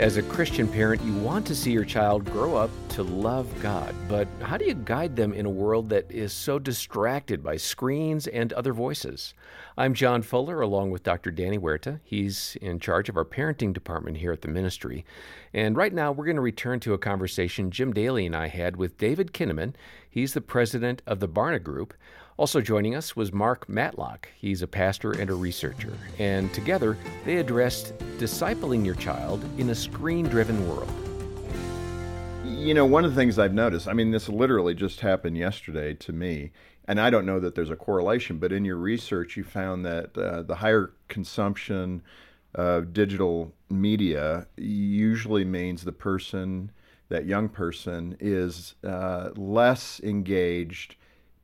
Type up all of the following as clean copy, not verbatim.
As a Christian parent, you want to see your child grow up to love God, but how do you guide them in a world that is so distracted by screens and other voices? I'm John Fuller, along with Dr. Danny Huerta. He's in charge of our parenting department here at the ministry. And right now, we're going to return to a conversation Jim Daly and I had with David Kinnaman. He's the president of the Barna Group. Also joining us was Mark Matlock. He's a pastor and a researcher. And together, they addressed discipling your child in a screen-driven world. You know, one of the things I've noticed, I mean, this literally just happened yesterday to me, and I don't know that there's a correlation, but in your research, you found that the higher consumption of digital media usually means the person, that young person, is less engaged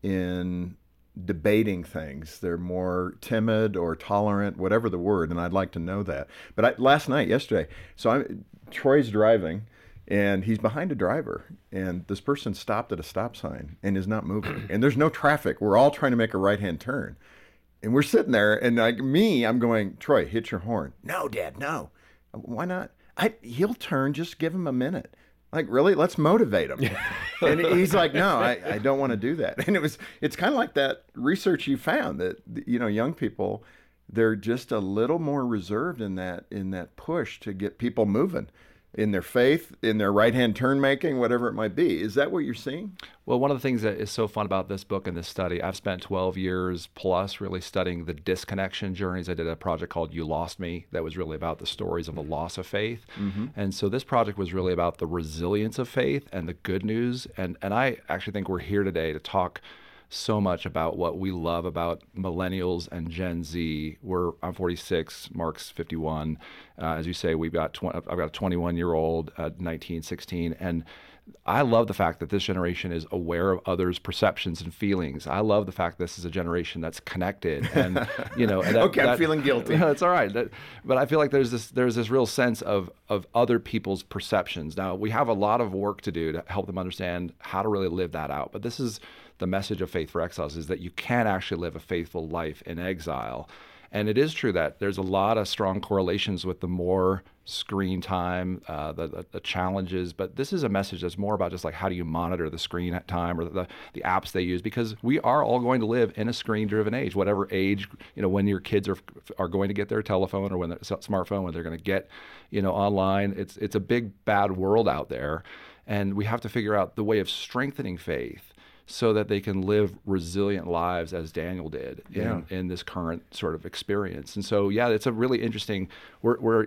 in debating things. They're more timid or tolerant, whatever the word, and I'd like to know that. But yesterday, Troy's driving, and he's behind a driver, and this person stopped at a stop sign and is not moving. And there's no traffic. We're all trying to make a right-hand turn. And we're sitting there, and I'm going, Troy, hit your horn. No, Dad, no. Why not? He'll turn, just give him a minute. Like, really? Let's motivate him. And he's like, no, I don't want to do that. And it's kind of like that research you found that, young people, they're just a little more reserved in that push to get people moving in their faith, in their right-hand turn making, whatever it might be. Is that what you're seeing? Well, one of the things that is so fun about this book and this study, I've spent 12 years plus really studying the disconnection journeys. I did a project called You Lost Me that was really about the stories of a loss of faith. Mm-hmm. And so this project was really about the resilience of faith and the good news. And I actually think we're here today to talk so much about what we love about millennials and Gen Z. I'm 46, Mark's 51. As you say, I've got a 21-year-old, 19, 16, and I love the fact that this generation is aware of others' perceptions and feelings. I love the fact this is a generation that's connected, and I'm feeling guilty. Yeah, it's all right. But I feel like there's this real sense of other people's perceptions. Now we have a lot of work to do to help them understand how to really live that out. But this is the message of Faith for Exiles, is that you can actually live a faithful life in exile. And it is true that there's a lot of strong correlations with the more screen time, the challenges, but this is a message that's more about just like how do you monitor the screen time or the apps they use, because we are all going to live in a screen-driven age, whatever age, when your kids are going to get their telephone or when their smartphone, when they're going to get, online. It's a big, bad world out there, and we have to figure out the way of strengthening faith so that they can live resilient lives as Daniel did in this current sort of experience. And so, it's a really interesting, we're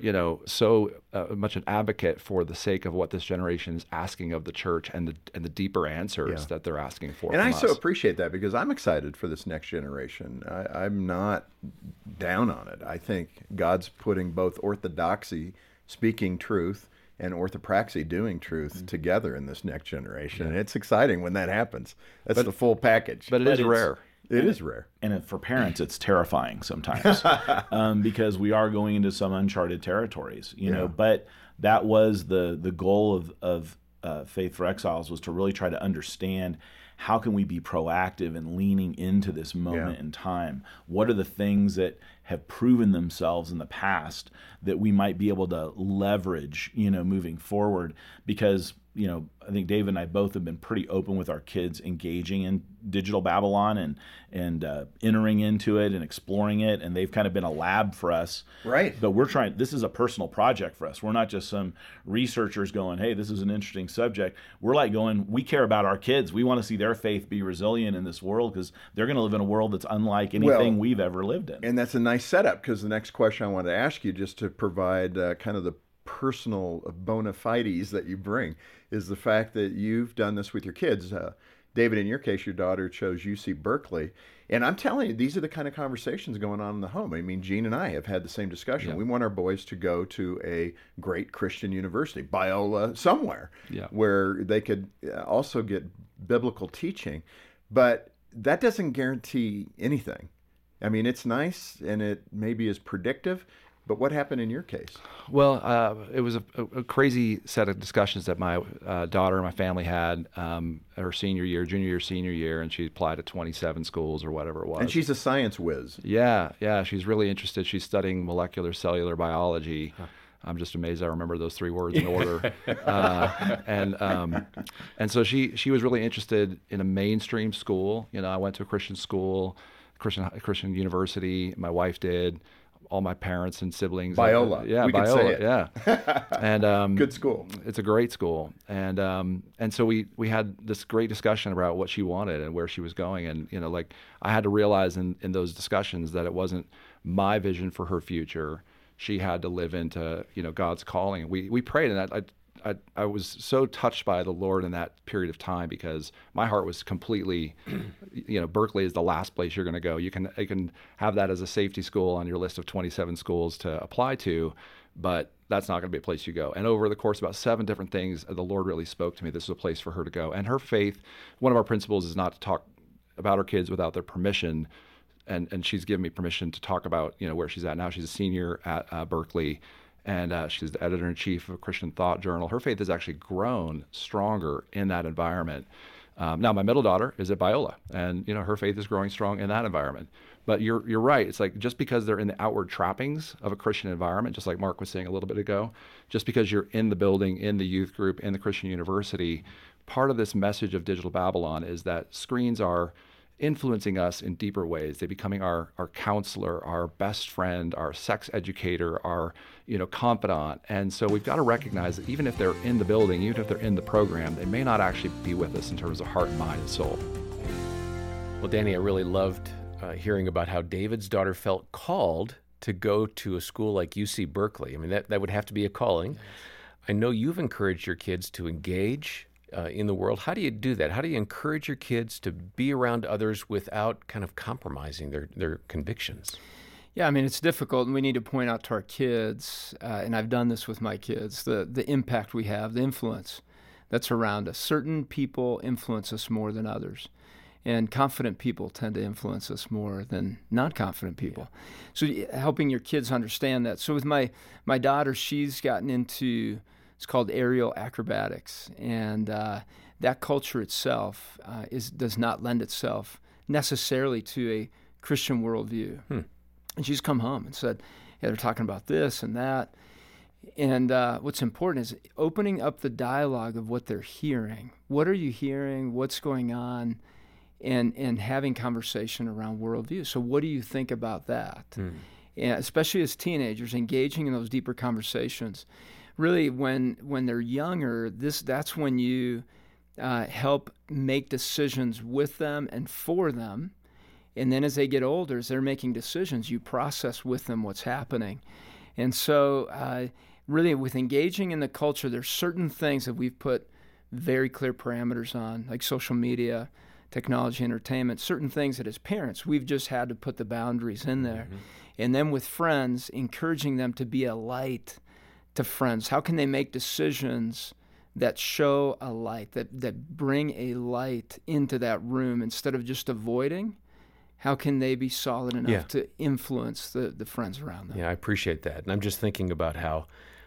so much an advocate for the sake of what this generation is asking of the church and the deeper answers that they're asking for. And I so us. appreciate that, because I'm excited for this next generation. I'm not down on it. I think God's putting both orthodoxy, speaking truth, and orthopraxy, doing truth, together in this next generation. And it's exciting when that happens. That's the full package. But it is rare. It is rare. And for parents, it's terrifying sometimes because we are going into some uncharted territories, know. But that was the goal of Faith for Exiles, was to really try to understand how can we be proactive in leaning into this moment in time? What are the things that have proven themselves in the past that we might be able to leverage, moving forward? Because, I think Dave and I both have been pretty open with our kids engaging in digital Babylon and entering into it and exploring it, and they've kind of been a lab for us. Right. But this is a personal project for us. We're not just some researchers going, hey, this is an interesting subject. We're like going, we care about our kids. We want to see their faith be resilient in this world, because they're going to live in a world that's unlike anything we've ever lived in. And that's a nice setup, because the next question I want to ask you, just to provide kind of the personal bona fides that you bring, is the fact that you've done this with your kids. David, in your case, your daughter chose UC Berkeley. And I'm telling you, these are the kind of conversations going on in the home. I mean, Jean and I have had the same discussion. Yeah. We want our boys to go to a great Christian university, Biola, somewhere, where they could also get biblical teaching. But that doesn't guarantee anything. I mean, it's nice, and it maybe is predictive, but what happened in your case? Well, it was a crazy set of discussions that my daughter and my family had her senior year, senior year, and she applied to 27 schools or whatever it was. And she's a science whiz. Yeah, she's really interested. She's studying molecular cellular biology. I'm just amazed I remember those 3 words in order. And so she was really interested in a mainstream school. I went to a Christian school, Christian university. My wife did. All my parents and siblings. Biola. Yeah, we Biola. Could say it. Yeah. And good school. It's a great school. And so we had this great discussion about what she wanted and where she was going. And I had to realize in those discussions that it wasn't my vision for her future. She had to live into God's calling. We prayed, and I was so touched by the Lord in that period of time, because my heart was completely, Berkeley is the last place you're going to go. You can have that as a safety school on your list of 27 schools to apply to, but that's not going to be a place you go. And over the course of about 7 different things, the Lord really spoke to me. This is a place for her to go. And her faith, one of our principles is not to talk about our kids without their permission. And she's given me permission to talk about, where she's at now. She's a senior at Berkeley. And she's the editor-in-chief of a Christian Thought Journal. Her faith has actually grown stronger in that environment. Now, my middle daughter is at Biola, and her faith is growing strong in that environment. But you're right. It's like, just because they're in the outward trappings of a Christian environment, just like Mark was saying a little bit ago, just because you're in the building, in the youth group, in the Christian university, part of this message of Digital Babylon is that screens are influencing us in deeper ways. They're becoming our counselor, our best friend, our sex educator, our confidant. And so we've got to recognize that even if they're in the building, even if they're in the program, they may not actually be with us in terms of heart, mind, and soul. Well, Danny, I really loved hearing about how David's daughter felt called to go to a school like UC Berkeley. I mean, that would have to be a calling. Yes. I know you've encouraged your kids to engage in the world. How do you do that? How do you encourage your kids to be around others without kind of compromising their convictions? Yeah, I mean, it's difficult, and we need to point out to our kids, and I've done this with my kids, the impact we have, the influence that's around us. Certain people influence us more than others, and confident people tend to influence us more than non-confident people. Yeah. So helping your kids understand that. So with my daughter, she's gotten into, it's called aerial acrobatics, and that culture itself does not lend itself necessarily to a Christian worldview. And she's come home and said, yeah, they're talking about this and that. And what's important is opening up the dialogue of what they're hearing. What are you hearing? What's going on? And having conversation around worldview. So what do you think about that? And especially as teenagers, engaging in those deeper conversations. Really, when they're younger, that's when you help make decisions with them and for them. And then as they get older, as they're making decisions, you process with them what's happening. And so really with engaging in the culture, there's certain things that we've put very clear parameters on, like social media, technology, entertainment, certain things that as parents, we've just had to put the boundaries in there. Mm-hmm. And then with friends, encouraging them to be a light to friends. How can they make decisions that show a light, that bring a light into that room instead of just avoiding? How can they be solid enough to influence the friends around them? Yeah, I appreciate that. And I'm just thinking about how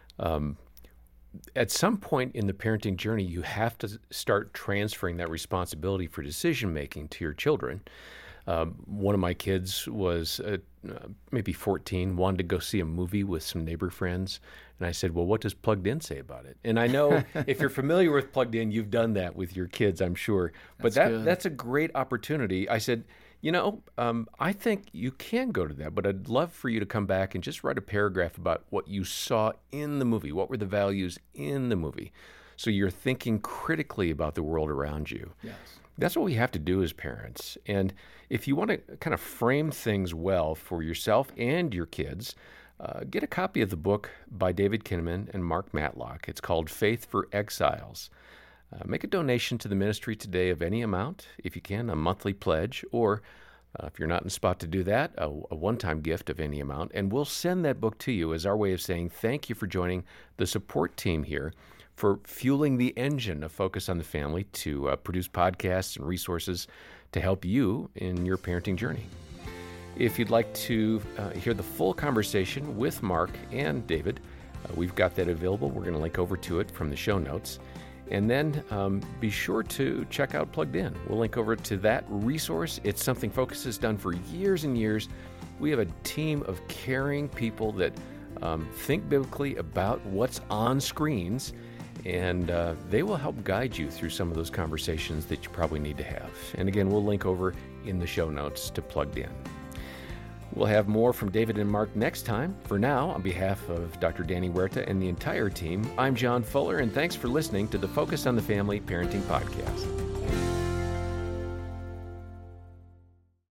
at some point in the parenting journey, you have to start transferring that responsibility for decision-making to your children. One of my kids was maybe 14, wanted to go see a movie with some neighbor friends. And I said, well, what does Plugged In say about it? And I know if you're familiar with Plugged In, you've done that with your kids, I'm sure. But that's a great opportunity. I said, I think you can go to that, but I'd love for you to come back and just write a paragraph about what you saw in the movie. What were the values in the movie? So you're thinking critically about the world around you. Yes. That's what we have to do as parents. And if you want to kind of frame things well for yourself and your kids, get a copy of the book by David Kinnaman and Mark Matlock. It's called Faith for Exiles. Make a donation to the ministry today of any amount, if you can, a monthly pledge, or if you're not in a spot to do that, a one-time gift of any amount. And we'll send that book to you as our way of saying thank you for joining the support team here, for fueling the engine of Focus on the Family to produce podcasts and resources to help you in your parenting journey. If you'd like to hear the full conversation with Mark and David, we've got that available. We're going to link over to it from the show notes. And then be sure to check out Plugged In. We'll link over to that resource. It's something Focus has done for years and years. We have a team of caring people that Think biblically about what's on screens, and they will help guide you through some of those conversations that you probably need to have. And again, we'll link over in the show notes to Plugged In. We'll have more from David and Mark next time. For now, on behalf of Dr. Danny Huerta and the entire team, I'm John Fuller, and thanks for listening to the Focus on the Family Parenting Podcast.